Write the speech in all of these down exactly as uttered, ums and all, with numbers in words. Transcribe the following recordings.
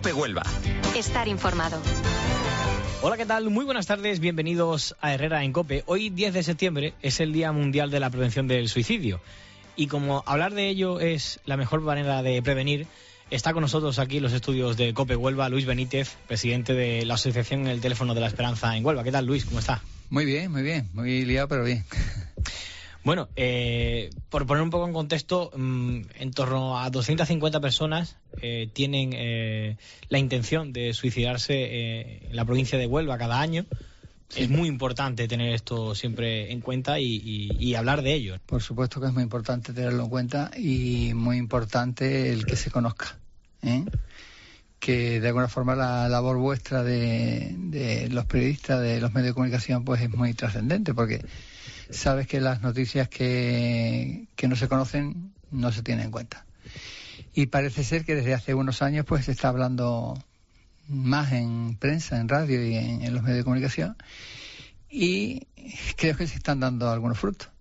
COPE Huelva. Estar informado. Hola, ¿qué tal? Muy buenas tardes, bienvenidos a Herrera en COPE. Hoy, diez de septiembre, es el Día Mundial de la Prevención del Suicidio. Y como hablar de ello es la mejor manera de prevenir, está con nosotros aquí en los estudios de COPE Huelva Luis Benítez, presidente de la Asociación El Teléfono de la Esperanza en Huelva. ¿Qué tal, Luis? ¿Cómo está? Muy bien, muy bien. Muy liado, pero bien. Bueno, eh, por poner un poco en contexto, mmm, en torno a doscientas cincuenta personas eh, tienen eh, la intención de suicidarse eh, en la provincia de Huelva cada año. Sí. Es muy importante tener esto siempre en cuenta y, y, y hablar de ello. Por supuesto que es muy importante tenerlo en cuenta y muy importante el que se conozca, ¿eh? Que de alguna forma la labor vuestra de, de los periodistas, de los medios de comunicación, pues es muy trascendente, porque sabes que las noticias que, que no se conocen no se tienen en cuenta. Y parece ser que desde hace unos años pues se está hablando más en prensa, en radio y en, en los medios de comunicación, y creo que se están dando algunos frutos.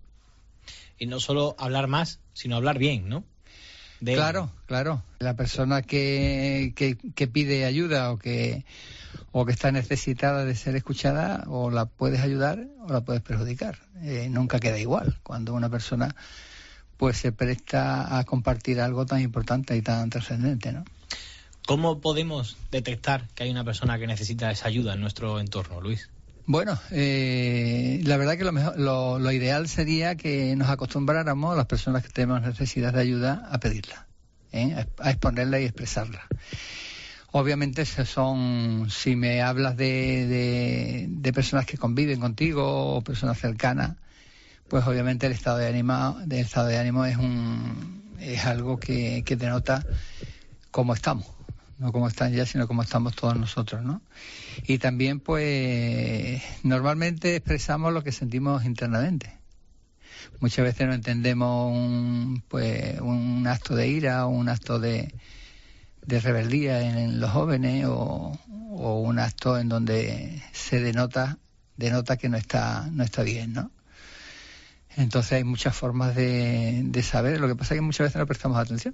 Y no solo hablar más, sino hablar bien, ¿no? De... Claro, claro. La persona que, que, que pide ayuda o que, o que está necesitada de ser escuchada, o la puedes ayudar o la puedes perjudicar. Eh, nunca queda igual cuando una persona pues se presta a compartir algo tan importante y tan trascendente, ¿no? ¿Cómo podemos detectar que hay una persona que necesita esa ayuda en nuestro entorno, Luis? Bueno, eh, la verdad que lo, mejor, lo, lo ideal sería que nos acostumbráramos, las personas que tenemos necesidad de ayuda, a pedirla, ¿eh? a exponerla y expresarla. Obviamente son, si me hablas de, de, de personas que conviven contigo o personas cercanas, pues obviamente el estado de ánimo, el estado de ánimo es un es algo que, que denota cómo estamos. No como están ya, sino como estamos todos nosotros, ¿no? Y también, pues, normalmente expresamos lo que sentimos internamente. Muchas veces no entendemos un, pues, un acto de ira o un acto de, de rebeldía en, en los jóvenes o, o un acto en donde se denota, denota que no está, no está bien, ¿no? Entonces hay muchas formas de, de saber. Lo que pasa es que muchas veces no prestamos atención.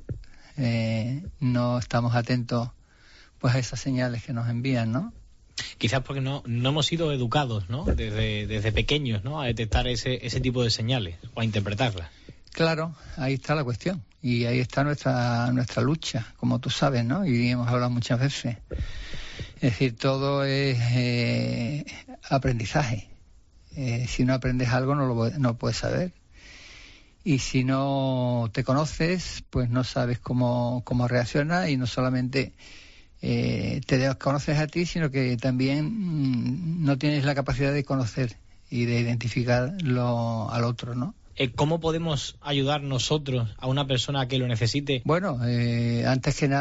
Eh, no estamos atentos pues a esas señales que nos envían, ¿no? Quizás porque no, no hemos sido educados, ¿no? Desde, desde pequeños, ¿no? A detectar ese, ese tipo de señales o a interpretarlas. Claro, ahí está la cuestión. Y ahí está nuestra, nuestra lucha, como tú sabes, ¿no? Y hemos hablado muchas veces. Es decir, todo es eh, aprendizaje. Eh, si no aprendes algo no lo no puedes saber. Y si no te conoces, pues no sabes cómo, cómo reaccionar, y no solamente eh, te conoces a ti, sino que también mmm, no tienes la capacidad de conocer y de identificar lo, al otro, ¿no? Eh, ¿Cómo podemos ayudar nosotros a una persona que lo necesite? Bueno, eh, antes que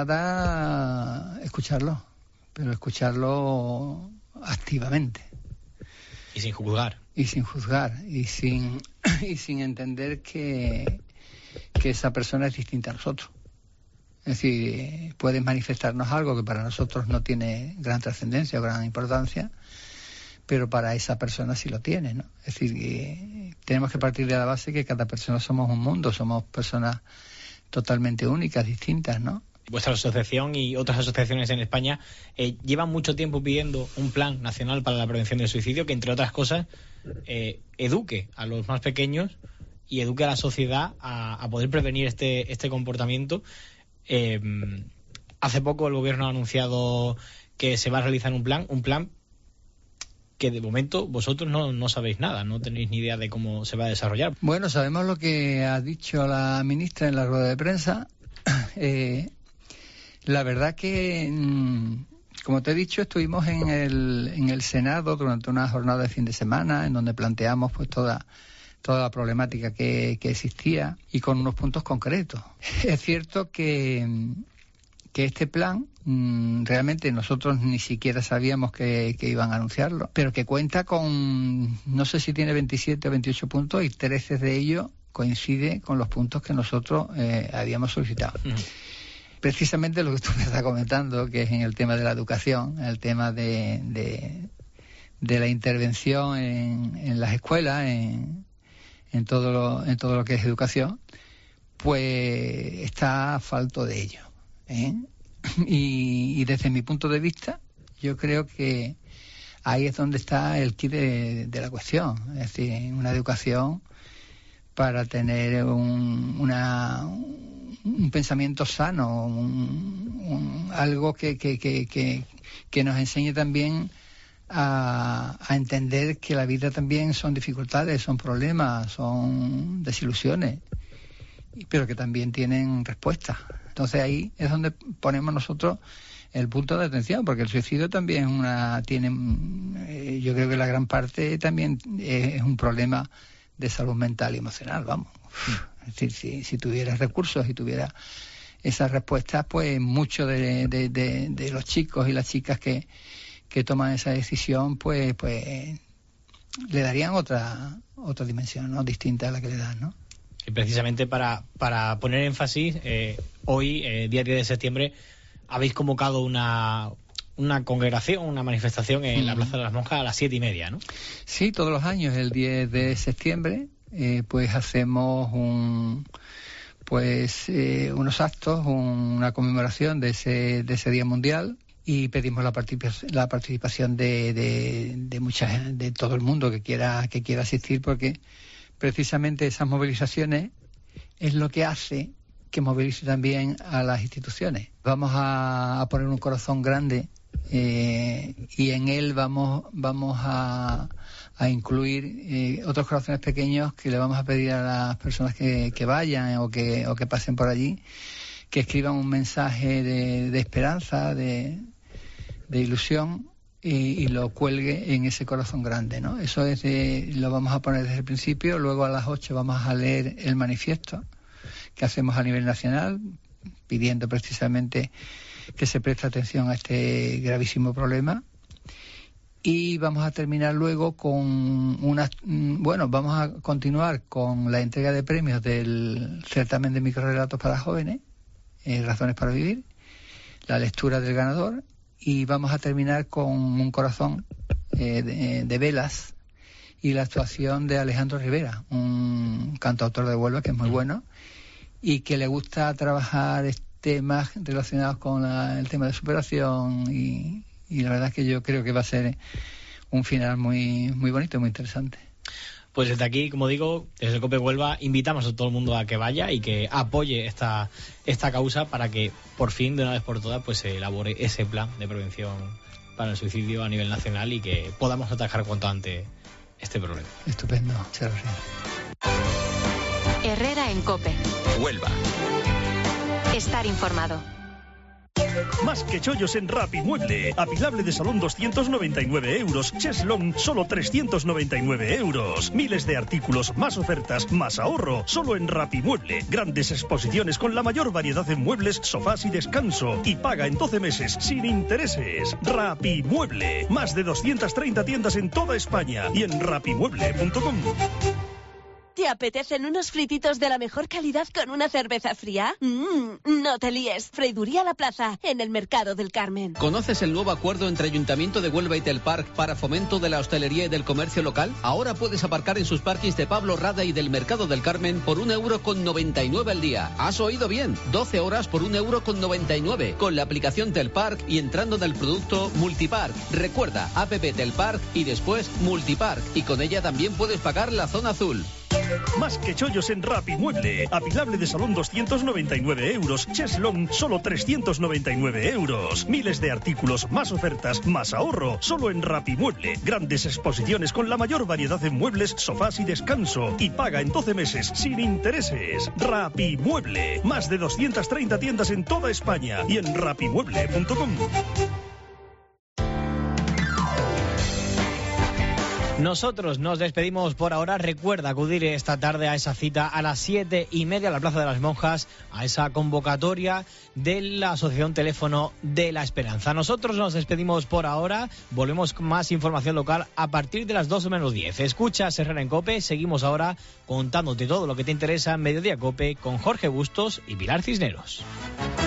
nada, escucharlo, pero escucharlo activamente. Y sin juzgar. Y sin juzgar, y sin y sin entender que, que esa persona es distinta a nosotros. Es decir, puede manifestarnos algo que para nosotros no tiene gran trascendencia o gran importancia, pero para esa persona sí lo tiene, ¿no? Es decir, que tenemos que partir de la base que cada persona somos un mundo, somos personas totalmente únicas, distintas, ¿no? Vuestra asociación y otras asociaciones en España eh, llevan mucho tiempo pidiendo un plan nacional para la prevención del suicidio que, entre otras cosas, eh, eduque a los más pequeños y eduque a la sociedad a, a poder prevenir este, este comportamiento. Eh, hace poco el gobierno ha anunciado que se va a realizar un plan, un plan que de momento vosotros no, no sabéis nada, no tenéis ni idea de cómo se va a desarrollar. Bueno, sabemos lo que ha dicho la ministra en la rueda de prensa. Eh, La verdad que, como te he dicho, estuvimos en el, en el Senado durante una jornada de fin de semana en donde planteamos pues toda, toda la problemática que, que existía y con unos puntos concretos. Es cierto que, que este plan realmente nosotros ni siquiera sabíamos que, que iban a anunciarlo, pero que cuenta con, no sé si tiene veintisiete o veintiocho puntos y trece de ellos coincide con los puntos que nosotros eh, habíamos solicitado. Uh-huh. Precisamente lo que tú me estás comentando, que es en el tema de la educación, el tema de, de, de la intervención en, en las escuelas, en, en, todo lo, en todo lo que es educación, pues está falto de ello, ¿eh? y, y desde mi punto de vista, yo creo que ahí es donde está el quid de, de la cuestión. Es decir, una educación para tener un, una, un pensamiento sano, un, un, algo que, que, que, que, que nos enseñe también a, a entender que la vida también son dificultades, son problemas, son desilusiones, pero que también tienen respuestas. Entonces ahí es donde ponemos nosotros el punto de atención, porque el suicidio también una tiene, eh, yo creo que la gran parte también es, es un problema de salud mental y emocional, vamos. Es decir, si, si tuvieras recursos y tuvieras esas respuestas, pues muchos de, de, de, de los chicos y las chicas que, que toman esa decisión, pues, pues le darían otra otra dimensión, ¿no? Distinta a la que le dan, ¿no? Y precisamente para, para poner énfasis, eh, hoy, eh, día diez de septiembre, habéis convocado una, una congregación, una manifestación en mm. la Plaza de las Monjas a las siete y media, ¿no? Sí, todos los años, el diez de septiembre, eh, pues hacemos un, pues eh, unos actos, un, una conmemoración de ese, de ese Día Mundial, y pedimos la participación, la participación de, de, de mucha, de todo el mundo que quiera, que quiera asistir, porque precisamente esas movilizaciones es lo que hace que movilice también a las instituciones. Vamos a, a poner un corazón grande eh, y en él vamos vamos a, a incluir eh, otros corazones pequeños que le vamos a pedir a las personas que, que vayan o que, o que pasen por allí, que escriban un mensaje de, de esperanza, de, de ilusión, y, y lo cuelgue en ese corazón grande, ¿no? Eso es de, lo vamos a poner desde el principio. Luego a las ocho vamos a leer el manifiesto que hacemos a nivel nacional, pidiendo precisamente que se preste atención a este gravísimo problema. Y vamos a terminar luego con unas, bueno, vamos a continuar con la entrega de premios del certamen de microrrelatos para jóvenes, eh, Razones para Vivir, la lectura del ganador, y vamos a terminar con un corazón eh, de, de velas y la actuación de Alejandro Rivera, un cantautor de Huelva que es muy bueno y que le gusta trabajar temas relacionados con la, el tema de superación, y, y la verdad es que yo creo que va a ser un final muy muy bonito y muy interesante. Pues desde aquí, como digo, desde COPE Huelva invitamos a todo el mundo a que vaya y que apoye esta esta causa para que por fin, de una vez por todas, pues se elabore ese plan de prevención para el suicidio a nivel nacional y que podamos atajar cuanto antes este problema. Estupendo, muchas gracias. Herrera en COPE. Huelva. Estar informado. Más que chollos en Rapimueble. Apilable de salón doscientos noventa y nueve euros. Cheslong solo trescientos noventa y nueve euros. Miles de artículos, más ofertas, más ahorro. Solo en Rapimueble. Grandes exposiciones con la mayor variedad de muebles, sofás y descanso. Y paga en doce meses sin intereses. Rapimueble. Más de doscientas treinta tiendas en toda España y en rapimueble punto com. ¿Te apetecen unos frititos de la mejor calidad con una cerveza fría? Mmm, no te líes. Freiduría La Plaza, en el Mercado del Carmen. ¿Conoces el nuevo acuerdo entre Ayuntamiento de Huelva y Telpark para fomento de la hostelería y del comercio local? Ahora puedes aparcar en sus parkings de Pablo Rada y del Mercado del Carmen por un euro con noventa y nueve al día. ¿Has oído bien? doce horas por un euro con noventa y nueve con la aplicación Telpark y entrando en el producto Multipark. Recuerda, app Telpark y después Multipark, y con ella también puedes pagar la zona azul. Más que chollos en Rapimueble. Apilable de salón doscientos noventa y nueve euros. Cheslong solo trescientos noventa y nueve euros. Miles de artículos, más ofertas, más ahorro. Solo en Rapimueble. Grandes exposiciones con la mayor variedad de muebles, sofás y descanso. Y paga en doce meses sin intereses. Rapimueble. Más de doscientas treinta tiendas en toda España y en rapimueble punto com. Nosotros nos despedimos por ahora. Recuerda acudir esta tarde a esa cita a las siete y media a la Plaza de las Monjas, a esa convocatoria de la Asociación Teléfono de la Esperanza. Nosotros nos despedimos por ahora. Volvemos con más información local a partir de las dos menos diez. Escuchas Herrera en COPE. Seguimos ahora contándote todo lo que te interesa en Mediodía COPE con Jorge Bustos y Pilar Cisneros.